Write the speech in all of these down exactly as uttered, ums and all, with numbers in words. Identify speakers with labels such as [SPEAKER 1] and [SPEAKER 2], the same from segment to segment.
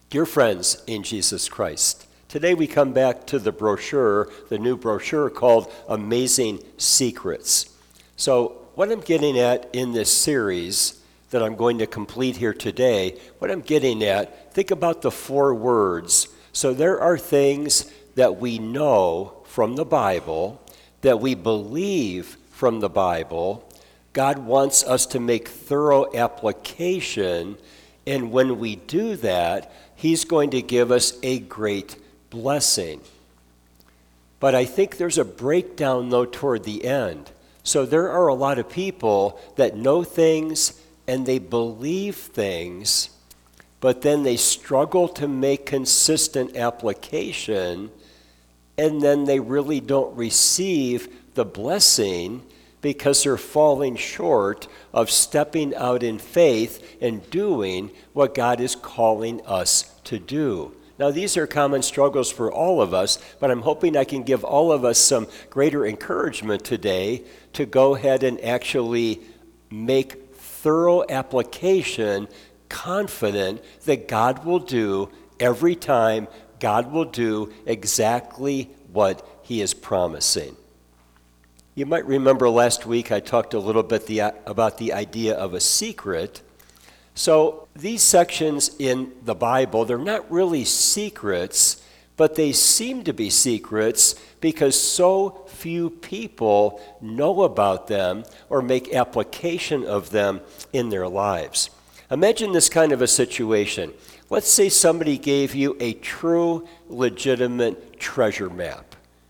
[SPEAKER 1] Dear friends in Jesus Christ, today we come back to the brochure, the new brochure called Amazing Secrets. So what I'm getting at in this series that I'm going to complete here today, what I'm getting at, think about the four words. So there are things that we know from the Bible, that we believe from the Bible. God wants us to make thorough application, and when we do that, He's going to give us a great blessing. But I think there's a breakdown, though, toward the end. So there are a lot of people that know things and they believe things, but then they struggle to make consistent application, and then they really don't receive the blessing because they're falling short of stepping out in faith and doing what God is calling us to do. Now, these are common struggles for all of us, but I'm hoping I can give all of us some greater encouragement today to go ahead and actually make thorough application, confident that God will do every time, God will do exactly what He is promising. You might remember last week I talked a little bit the, about the idea of a secret. So these sections in the Bible, they're not really secrets, but they seem to be secrets because so few people know about them or make application of them in their lives. Imagine this kind of a situation. Let's say somebody gave you a true, legitimate treasure map.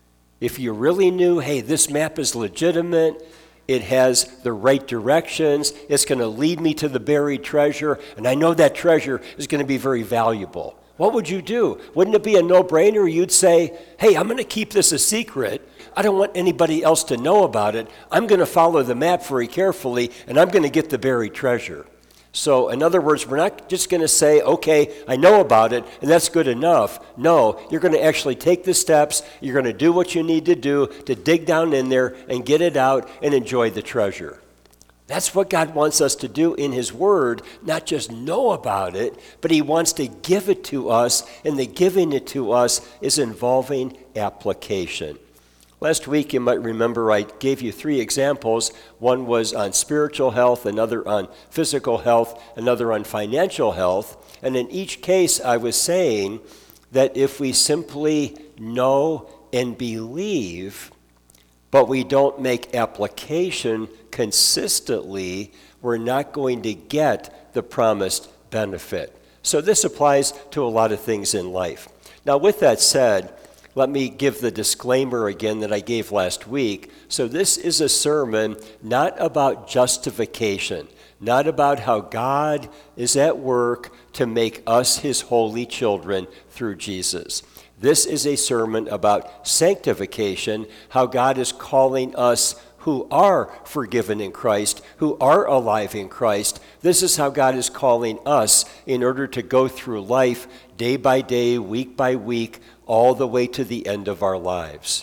[SPEAKER 1] If you really knew, hey, this map is legitimate, it has the right directions, it's going to lead me to the buried treasure, and I know that treasure is going to be very valuable. What would you do? Wouldn't it be a no-brainer? You'd say, hey, I'm going to keep this a secret. I don't want anybody else to know about it. I'm going to follow the map very carefully, and I'm going to get the buried treasure. So, in other words, we're not just going to say, okay, I know about it, and that's good enough. No, you're going to actually take the steps. You're going to do what you need to do to dig down in there and get it out and enjoy the treasure. That's what God wants us to do in His Word, not just know about it, but He wants to give it to us, and the giving it to us is involving application. Last week, you might remember I gave you three examples. One was on spiritual health, another on physical health, another on financial health. And in each case, I was saying that if we simply know and believe, but we don't make application consistently, we're not going to get the promised benefit. So this applies to a lot of things in life. Now, with that said, let me give the disclaimer again that I gave last week. So this is a sermon not about justification, not about how God is at work to make us His holy children through Jesus. This is a sermon about sanctification, how God is calling us who are forgiven in Christ, who are alive in Christ. This is how God is calling us in order to go through life day by day, week by week, all the way to the end of our lives.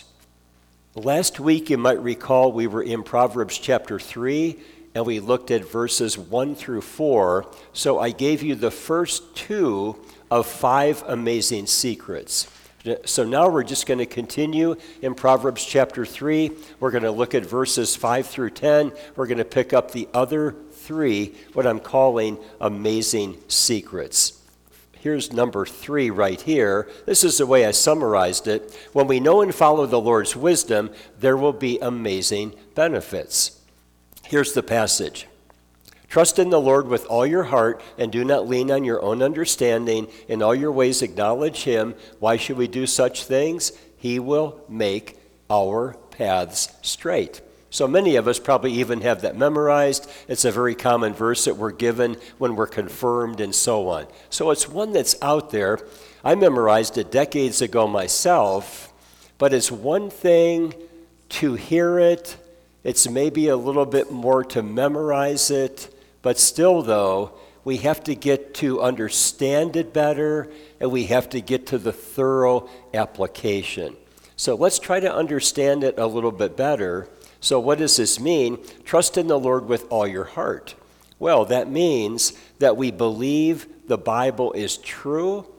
[SPEAKER 1] Last week, you might recall, we were in Proverbs chapter three, and we looked at verses one through four. So I gave you the first two of five amazing secrets. So now we're just going to continue in Proverbs chapter three. We're going to look at verses five through ten. We're going to pick up the other three, what I'm calling amazing secrets. Here's number three right here. This is the way I summarized it. When we know and follow the Lord's wisdom, there will be amazing benefits. Here's the passage. Trust in the Lord with all your heart and do not lean on your own understanding. In all your ways acknowledge Him. Why should we do such things? He will make our paths straight. So many of us probably even have that memorized. It's a very common verse that we're given when we're confirmed and so on. So it's one that's out there. I memorized it decades ago myself, but it's one thing to hear it. It's maybe a little bit more to memorize it, but still though, we have to get to understand it better, and we have to get to the thorough application. So let's try to understand it a little bit better. So what does this mean? Trust in the Lord with all your heart. Well, that means that we believe the Bible is true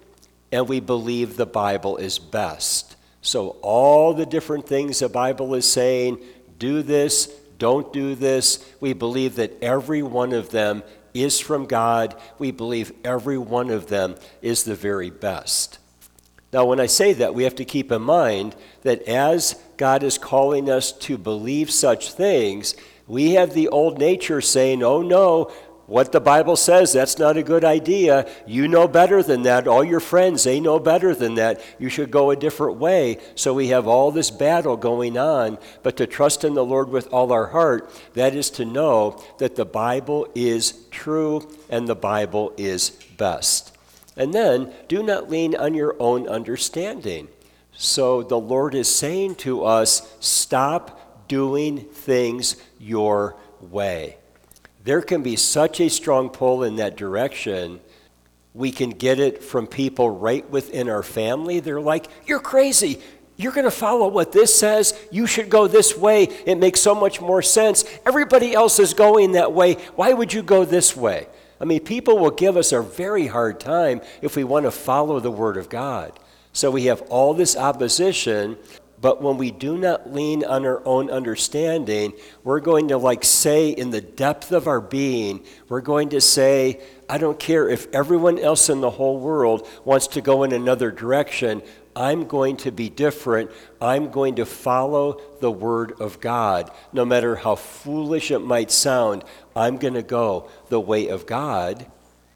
[SPEAKER 1] and we believe the Bible is best. So all the different things the Bible is saying, do this, don't do this, we believe that every one of them is from God. We believe every one of them is the very best. Now, when I say that, we have to keep in mind that as God is calling us to believe such things, we have the old nature saying, oh no, what the Bible says, that's not a good idea. You know better than that. All your friends, they know better than that. You should go a different way. So we have all this battle going on. But to trust in the Lord with all our heart, that is to know that the Bible is true and the Bible is best. And then, do not lean on your own understanding. So the Lord is saying to us, stop doing things your way. There can be such a strong pull in that direction. We can get it from people right within our family. They're like, you're crazy. You're going to follow what this says. You should go this way. It makes so much more sense. Everybody else is going that way. Why would you go this way? I mean, people will give us a very hard time if we want to follow the Word of God. So we have all this opposition. But when we do not lean on our own understanding, we're going to like say in the depth of our being, we're going to say, I don't care if everyone else in the whole world wants to go in another direction. I'm going to be different. I'm going to follow the Word of God. No matter how foolish it might sound, I'm going to go the way of God.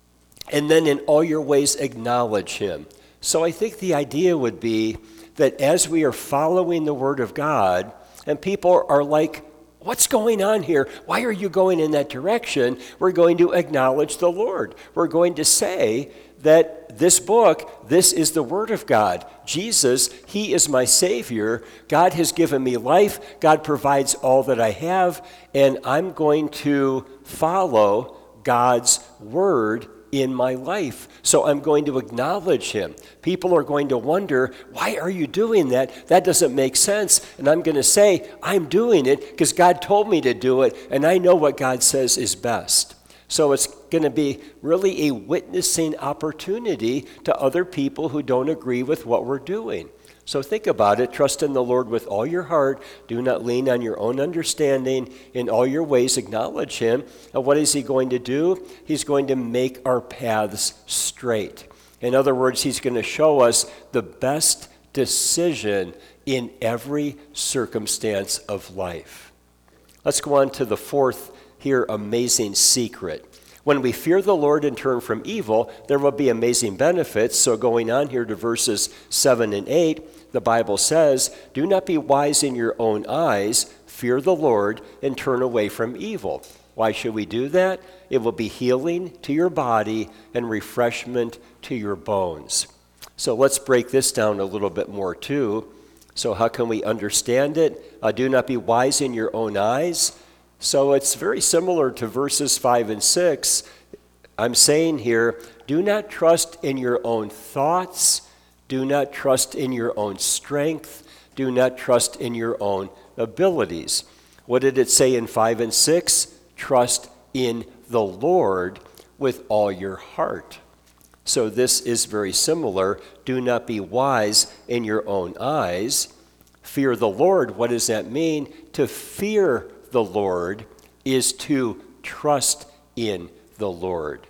[SPEAKER 1] And then in all your ways, acknowledge Him. So I think the idea would be that as we are following the Word of God, and people are like, what's going on here? Why are you going in that direction? We're going to acknowledge the Lord. We're going to say that this book, this is the Word of God. Jesus, He is my Savior. God has given me life. God provides all that I have, and I'm going to follow God's Word in my life. So I'm going to acknowledge Him. People are going to wonder, why are you doing that? That doesn't make sense. And I'm going to say, I'm doing it because God told me to do it, and I know what God says is best. So it's going to be really a witnessing opportunity to other people who don't agree with what we're doing. So think about it. Trust in the Lord with all your heart. Do not lean on your own understanding. In all your ways, acknowledge Him. And what is He going to do? He's going to make our paths straight. In other words, He's going to show us the best decision in every circumstance of life. Let's go on to the fourth here, amazing secret. When we fear the Lord and turn from evil, there will be amazing benefits. So going on here to verses seven and eight, the Bible says, do not be wise in your own eyes, fear the Lord, and turn away from evil. Why should we do that? It will be healing to your body and refreshment to your bones. So let's break this down a little bit more too. So how can we understand it? Uh, do not be wise in your own eyes. So it's very similar to verses five and six. I'm saying here, do not trust in your own thoughts. Do not trust in your own strength. Do not trust in your own abilities. What did it say in five and six? Trust in the Lord with all your heart. So this is very similar. Do not be wise in your own eyes. Fear the Lord. What does that mean? To fear the Lord is to trust in the Lord.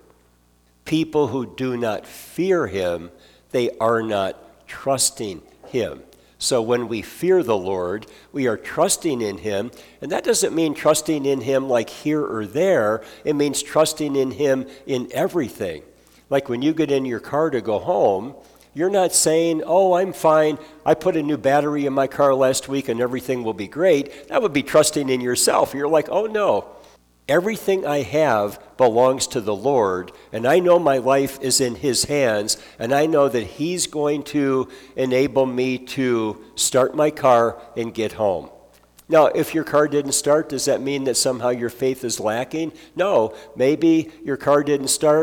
[SPEAKER 1] People who do not fear Him, they are not trusting Him. So when we fear the Lord, we are trusting in Him, and that doesn't mean trusting in Him like here or there. It means trusting in Him in everything. Like when you get in your car to go home, you're not saying, oh, I'm fine. I put a new battery in my car last week and everything will be great. That would be trusting in yourself. You're like, oh, no. Everything I have belongs to the Lord, and I know my life is in His hands, and I know that He's going to enable me to start my car and get home. Now, if your car didn't start, does that mean that somehow your faith is lacking? No. Maybe your car didn't start,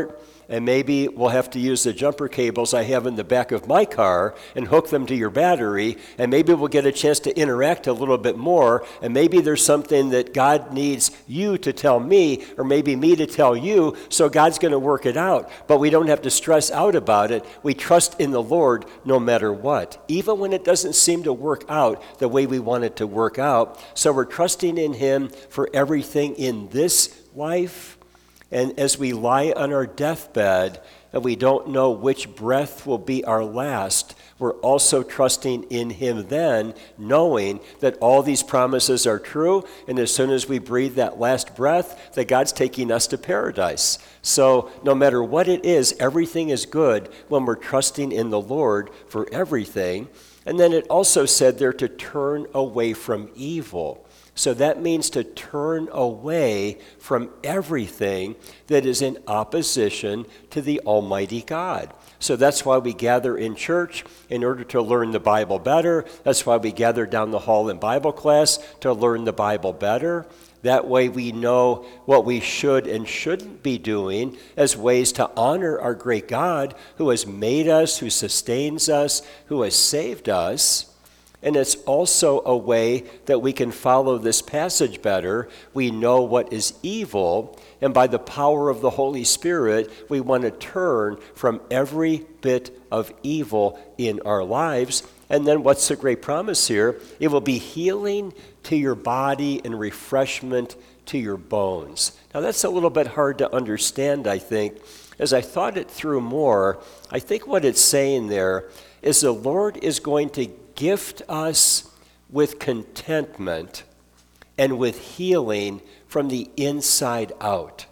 [SPEAKER 1] and maybe we'll have to use the jumper cables I have in the back of my car and hook them to your battery, and maybe we'll get a chance to interact a little bit more, and maybe there's something that God needs you to tell me, or maybe me to tell you, so God's going to work it out. But we don't have to stress out about it. We trust in the Lord no matter what, even when it doesn't seem to work out the way we want it to work out. So we're trusting in Him for everything in this life. And as we lie on our deathbed and we don't know which breath will be our last, we're also trusting in Him then, knowing that all these promises are true, and as soon as we breathe that last breath, that God's taking us to paradise. So no matter what it is, everything is good when we're trusting in the Lord for everything. And then it also said there to turn away from evil. So that means to turn away from everything that is in opposition to the Almighty God. So that's why we gather in church, in order to learn the Bible better. That's why we gather down the hall in Bible class, to learn the Bible better. That way we know what we should and shouldn't be doing as ways to honor our great God who has made us, who sustains us, who has saved us. And it's also a way that we can follow this passage better. We know what is evil, and by the power of the Holy Spirit, we want to turn from every bit of evil in our lives. And then what's the great promise here? It will be healing to your body and refreshment to your bones. Now that's a little bit hard to understand, I think. As I thought it through more, I think what it's saying there is the Lord is going to gift us with contentment and with healing from the inside out.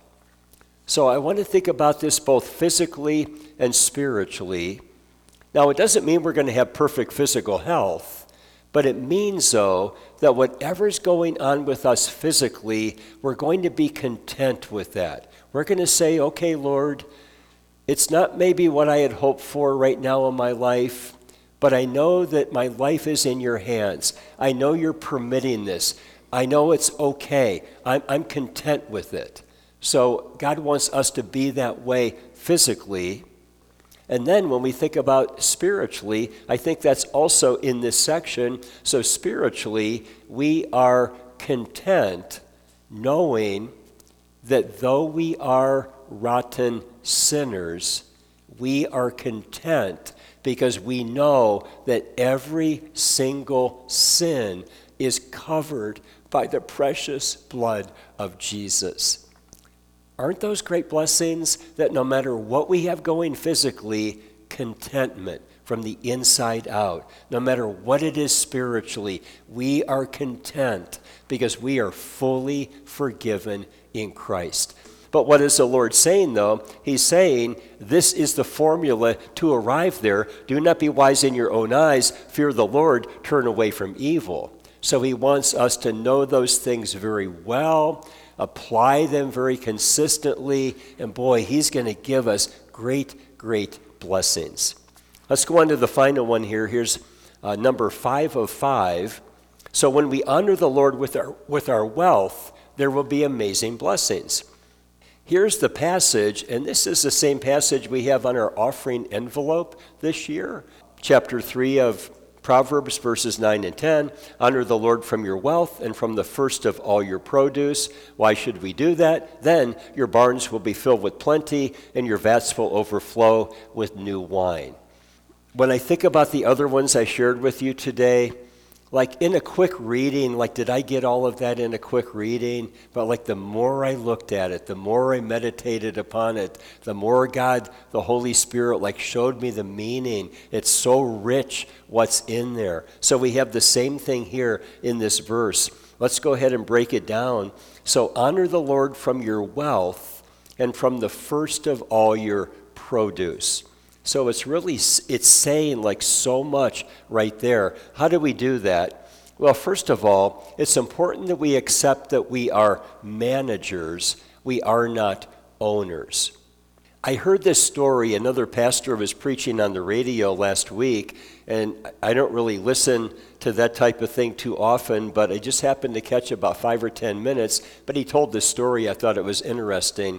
[SPEAKER 1] So I want to think about this both physically and spiritually. Now, it doesn't mean we're going to have perfect physical health, but it means, though, that whatever's going on with us physically, we're going to be content with that. We're going to say, okay, Lord, it's not maybe what I had hoped for right now in my life, but I know that my life is in your hands. I know you're permitting this. I know it's okay. I'm, I'm content with it. So God wants us to be that way physically. And then when we think about spiritually, I think that's also in this section. So spiritually, we are content knowing that though we are rotten sinners, we are content because we know that every single sin is covered by the precious blood of Jesus. Aren't those great blessings that no matter what we have going physically, contentment from the inside out, no matter what it is spiritually, we are content because we are fully forgiven in Christ. But what is the Lord saying, though? He's saying, this is the formula to arrive there. Do not be wise in your own eyes. Fear the Lord. Turn away from evil. So he wants us to know those things very well, apply them very consistently, and boy, he's going to give us great, great blessings. Let's go on to the final one here. Here's uh, number five of five. So when we honor the Lord with our, with our wealth, there will be amazing blessings. Here's the passage, and this is the same passage we have on our offering envelope this year. Chapter three of Proverbs, verses nine and ten. Honor the Lord from your wealth and from the first of all your produce. Why should we do that? Then your barns will be filled with plenty, and your vats will overflow with new wine. When I think about the other ones I shared with you today, like in a quick reading, like did I get all of that in a quick reading? But like the more I looked at it, the more I meditated upon it, the more God, the Holy Spirit, like showed me the meaning. It's so rich what's in there. So we have the same thing here in this verse. Let's go ahead and break it down. So honor the Lord from your wealth and from the first of all your produce. So it's really, it's saying like so much right there. How do we do that? Well, first of all, it's important that we accept that we are managers. We are not owners. I heard this story. Another pastor was preaching on the radio last week, and I don't really listen to that type of thing too often, but I just happened to catch about five or ten minutes. But he told this story. I thought it was interesting.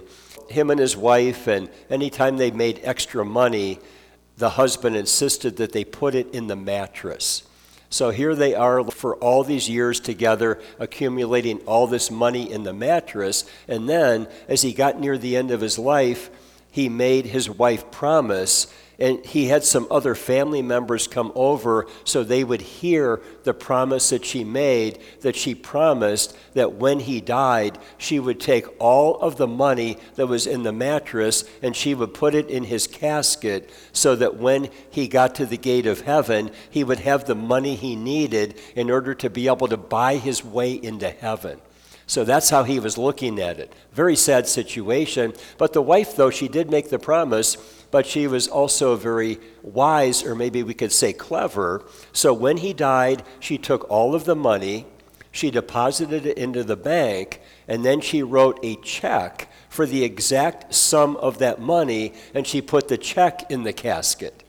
[SPEAKER 1] him and his wife, and anytime they made extra money, the husband insisted that they put it in the mattress. So here they are for all these years together, accumulating all this money in the mattress. And then, as he got near the end of his life, he made his wife promise, and he had some other family members come over so they would hear the promise that she made, that she promised that when he died, she would take all of the money that was in the mattress and she would put it in his casket so that when he got to the gate of heaven, he would have the money he needed in order to be able to buy his way into heaven. So that's how he was looking at it. Very sad situation. But the wife, though, she did make the promise, but she was also very wise, or maybe we could say clever. So when he died, she took all of the money, she deposited it into the bank, and then she wrote a check for the exact sum of that money, and she put the check in the casket.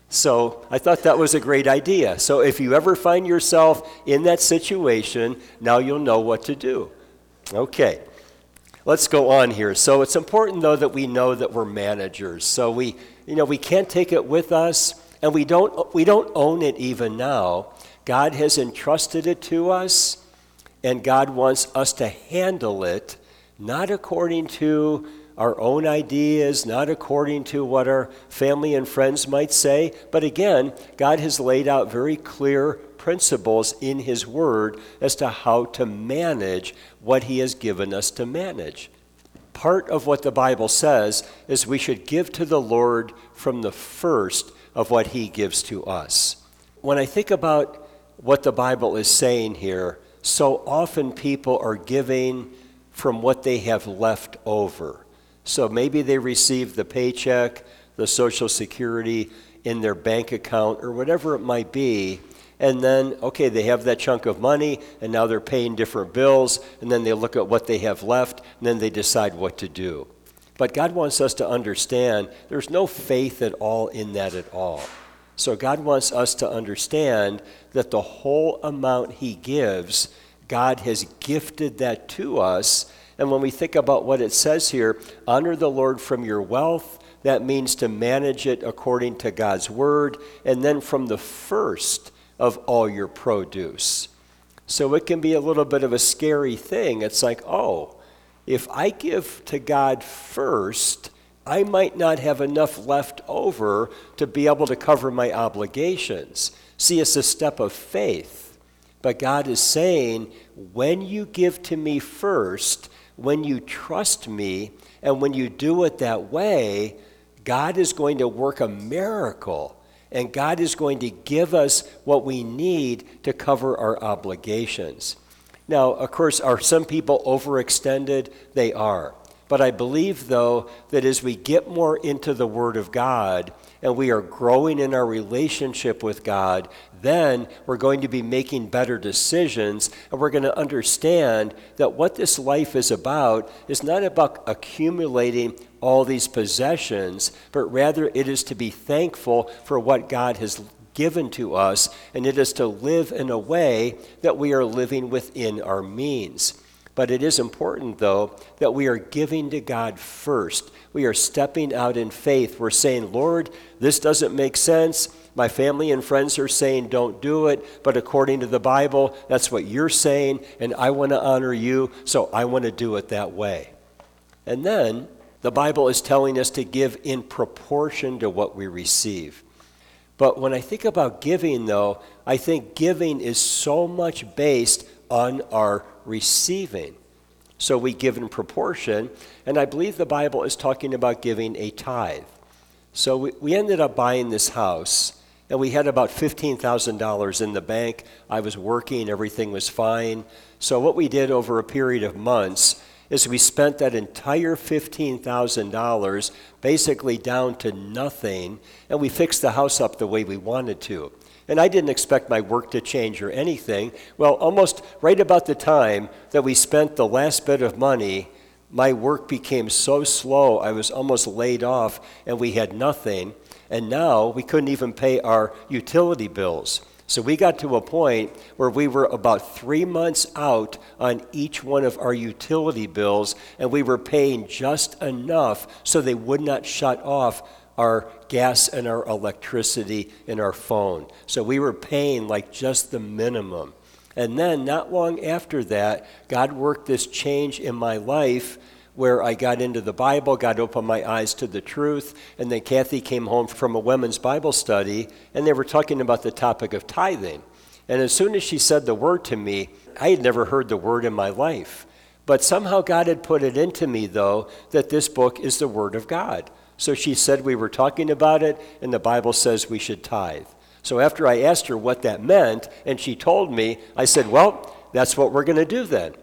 [SPEAKER 1] So I thought that was a great idea. So if you ever find yourself in that situation, now you'll know what to do. Okay, let's go on here. So it's important, though, that we know that we're managers. So we, you know, we can't take it with us, and we don't, we don't own it even now. God has entrusted it to us, and God wants us to handle it, not according to our own ideas, not according to what our family and friends might say. But again, God has laid out very clear principles in his word as to how to manage what he has given us to manage. Part of what the Bible says is we should give to the Lord from the first of what he gives to us. When I think about what the Bible is saying here, so often people are giving from what they have left over. So maybe they received the paycheck, the Social Security in their bank account, or whatever it might be, and then, okay, they have that chunk of money, and now they're paying different bills, and then they look at what they have left, and then they decide what to do. But God wants us to understand there's no faith at all in that at all. So God wants us to understand that the whole amount he gives, God has gifted that to us. And when we think about what it says here, honor the Lord from your wealth, that means to manage it according to God's word, and then from the first of all your produce. So it can be a little bit of a scary thing. It's like, oh, if I give to God first, I might not have enough left over to be able to cover my obligations. See, it's a step of faith. But God is saying, when you give to me first, when you trust me, and when you do it that way, God is going to work a miracle. And God is going to give us what we need to cover our obligations. Now, of course, are some people overextended? They are. But I believe, though, that as we get more into the Word of God and we are growing in our relationship with God, then we're going to be making better decisions, and we're going to understand that what this life is about is not about accumulating all these possessions, but rather it is to be thankful for what God has given to us, and it is to live in a way that we are living within our means. But it is important, though, that we are giving to God first. We are stepping out in faith. We're saying, Lord, this doesn't make sense. My family and friends are saying don't do it, but according to the Bible, that's what you're saying, and I want to honor you, so I want to do it that way. And then the Bible is telling us to give in proportion to what we receive. But when I think about giving, though, I think giving is so much based on our receiving. So we give in proportion, and I believe the Bible is talking about giving a tithe. So we, we ended up buying this house, and we had about fifteen thousand dollars in the bank. I was working, everything was fine. So what we did over a period of months is we spent that entire fifteen thousand dollars basically down to nothing, and we fixed the house up the way we wanted to. And I didn't expect my work to change or anything. Well, almost right about the time that we spent the last bit of money, my work became so slow, I was almost laid off, and we had nothing. And now we couldn't even pay our utility bills. So we got to a point where we were about three months out on each one of our utility bills, and we were paying just enough so they would not shut off our gas and our electricity and our phone. So we were paying like just the minimum. And then not long after that, God worked this change in my life where I got into the Bible, God opened my eyes to the truth, and then Kathy came home from a women's Bible study, and they were talking about the topic of tithing. And as soon as she said the word to me, I had never heard the word in my life. But somehow God had put it into me, though, that this book is the Word of God. So she said we were talking about it, and the Bible says we should tithe. So after I asked her what that meant, and she told me, I said, well, that's what we're going to do then.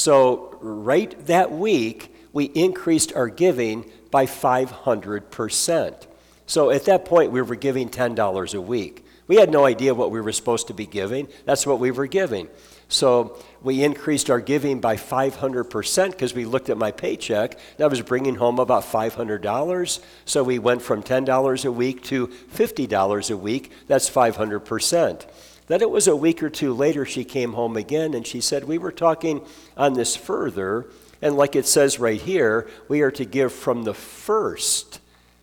[SPEAKER 1] So right that week, we increased our giving by five hundred percent. So at that point, we were giving ten dollars a week. We had no idea what we were supposed to be giving. That's what we were giving. So we increased our giving by five hundred percent because we looked at my paycheck, and I was bringing home about five hundred dollars. So we went from ten dollars a week to fifty dollars a week. That's five hundred percent. Then it was a week or two later, she came home again, and she said, we were talking on this further, and like it says right here, we are to give from the first.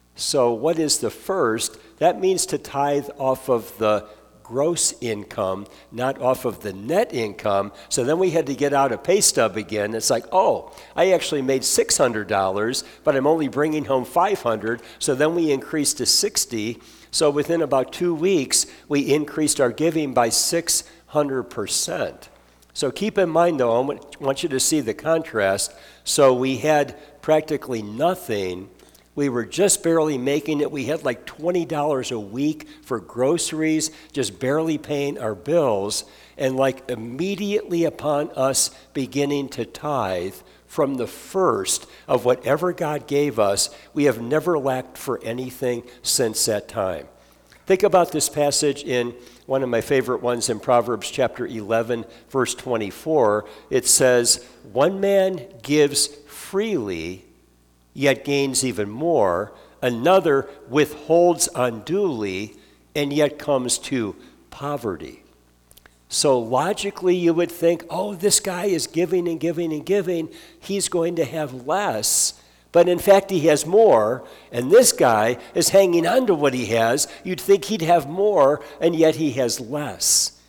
[SPEAKER 1] So what is the first? That means to tithe off of the gross income, not off of the net income. So then we had to get out a pay stub again. It's like, oh, I actually made six hundred dollars, but I'm only bringing home five hundred dollars. So then we increased to sixty dollars. So within about two weeks, we increased our giving by six hundred percent. So keep in mind, though, I want you to see the contrast. So we had practically nothing. We were just barely making it. We had like twenty dollars a week for groceries, just barely paying our bills. And like immediately upon us beginning to tithe from the first of whatever God gave us, we have never lacked for anything since that time. Think about this passage in one of my favorite ones in Proverbs chapter eleven, verse twenty-four. It says, one man gives freely, yet gains even more. Another withholds unduly, and yet comes to poverty. So logically, you would think, oh, this guy is giving and giving and giving. He's going to have less. But in fact, he has more. And this guy is hanging on to what he has. You'd think he'd have more, and yet he has less.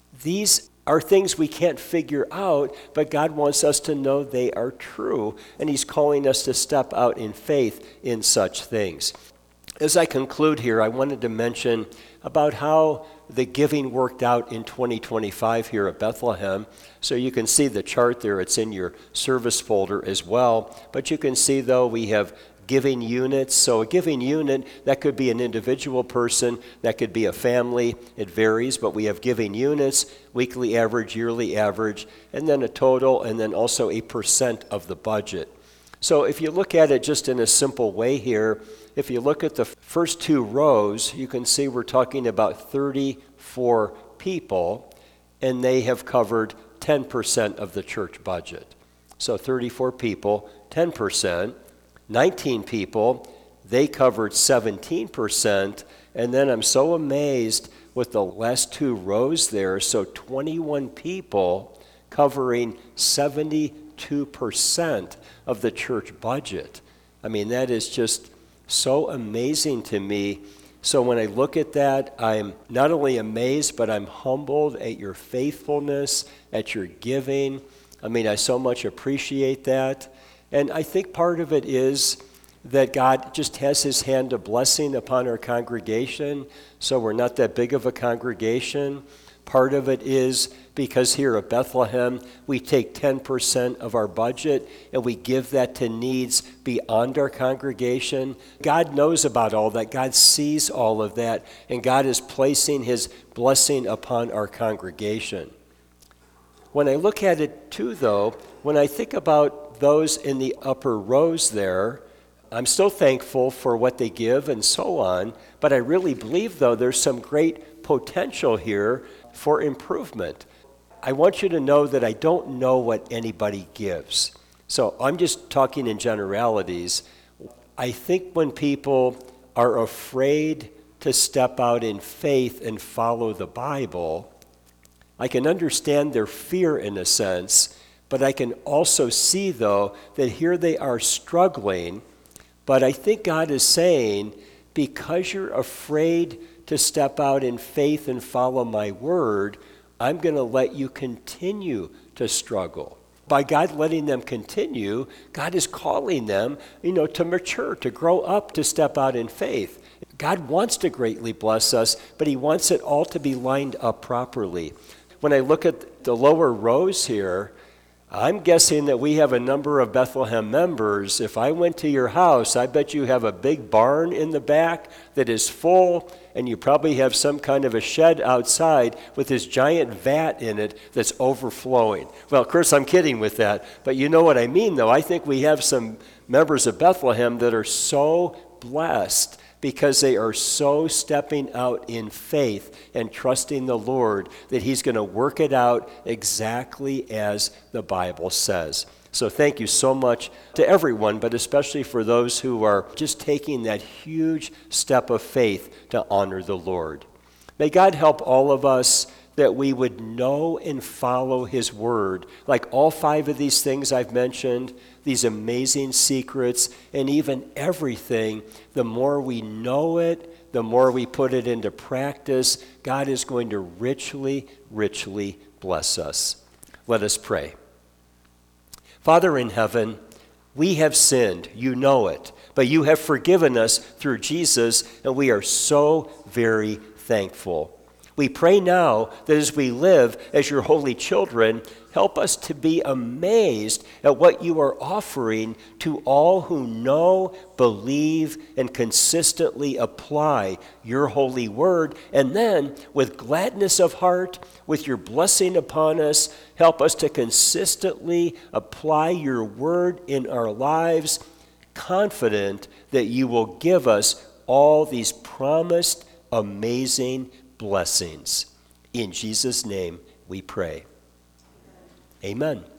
[SPEAKER 1] These are things we can't figure out, but God wants us to know they are true. And he's calling us to step out in faith in such things. As I conclude here, I wanted to mention about how the giving worked out in twenty twenty-five here at Bethlehem. So you can see the chart there. It's in your service folder as well. But you can see, though, we have giving units. So a giving unit, that could be an individual person, that could be a family. It varies, but we have giving units, weekly average, yearly average, and then a total, and then also a percent of the budget. So if you look at it just in a simple way here, if you look at the first two rows, you can see we're talking about thirty-four people, and they have covered ten percent of the church budget. So thirty-four people, ten percent. nineteen people, they covered seventeen percent. And then I'm so amazed with the last two rows there. So twenty-one people covering seventy-two percent of the church budget. I mean, that is just so amazing to me. So when I look at that, I'm not only amazed, but I'm humbled at your faithfulness, at your giving. I mean, I so much appreciate that. And I think part of it is that God just has his hand of blessing upon our congregation. So we're not that big of a congregation. Part of it is because here at Bethlehem, we take ten percent of our budget and we give that to needs beyond our congregation. God knows about all that. God sees all of that. And God is placing his blessing upon our congregation. When I look at it too, though, when I think about those in the upper rows there, I'm still thankful for what they give and so on. But I really believe, though, there's some great potential here for improvement. I want you to know that I don't know what anybody gives. So I'm just talking in generalities. I think when people are afraid to step out in faith and follow the Bible, I can understand their fear in a sense, but I can also see, though, that here they are struggling. But I think God is saying, because you're afraid to step out in faith and follow my word, I'm going to let you continue to struggle. By God letting them continue, God is calling them, you know, to mature, to grow up, to step out in faith. God wants to greatly bless us, but he wants it all to be lined up properly. When I look at the lower rows here, I'm guessing that we have a number of Bethlehem members. If I went to your house, I bet you have a big barn in the back that is full, and you probably have some kind of a shed outside with this giant vat in it that's overflowing. Well, of course, I'm kidding with that, but you know what I mean, though. I think we have some members of Bethlehem that are so blessed because they are so stepping out in faith and trusting the Lord that he's going to work it out exactly as the Bible says. So thank you so much to everyone, but especially for those who are just taking that huge step of faith to honor the Lord. May God help all of us that we would know and follow his word, like all five of these things I've mentioned, these amazing secrets, and even everything. The more we know it, the more we put it into practice, God is going to richly, richly bless us. Let us pray. Father in heaven, we have sinned, you know it, but you have forgiven us through Jesus, and we are so very thankful. We pray now that as we live as your holy children, help us to be amazed at what you are offering to all who know, believe, and consistently apply your holy word. And then, with gladness of heart, with your blessing upon us, help us to consistently apply your word in our lives, confident that you will give us all these promised amazing blessings. In Jesus' name we pray. Amen.